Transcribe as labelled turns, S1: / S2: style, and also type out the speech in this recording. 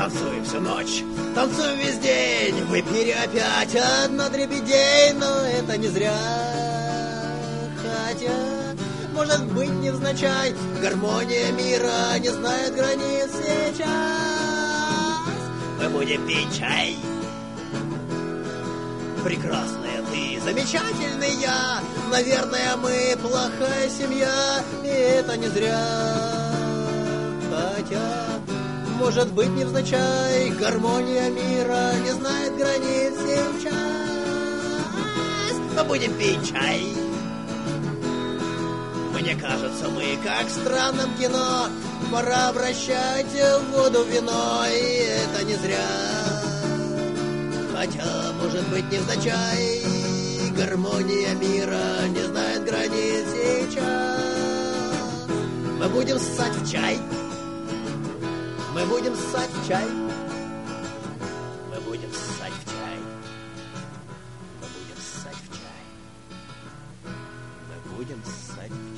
S1: Танцуем всю ночь, танцуем весь день, выпили опять одно дребедей, но это не зря. Хотя, может быть, невзначай, гармония мира не знает границ сейчас. Мы будем пить чай. Прекрасная ты, замечательный я, наверное, мы плохая семья, и это не зря. Хотя, может быть, невзначай, гармония мира не знает границ сейчас. Мы будем пить чай. Мне кажется, мы как в странном кино, пора обращать воду в вино, и это не зря. Хотя, может быть, невзначай, гармония мира не знает границ сейчас. Мы будем ссать в чай. Мы будем ссать в чай. Мы будем ссать в чай. Мы будем ссать в чай. Мы будем ссать в чай.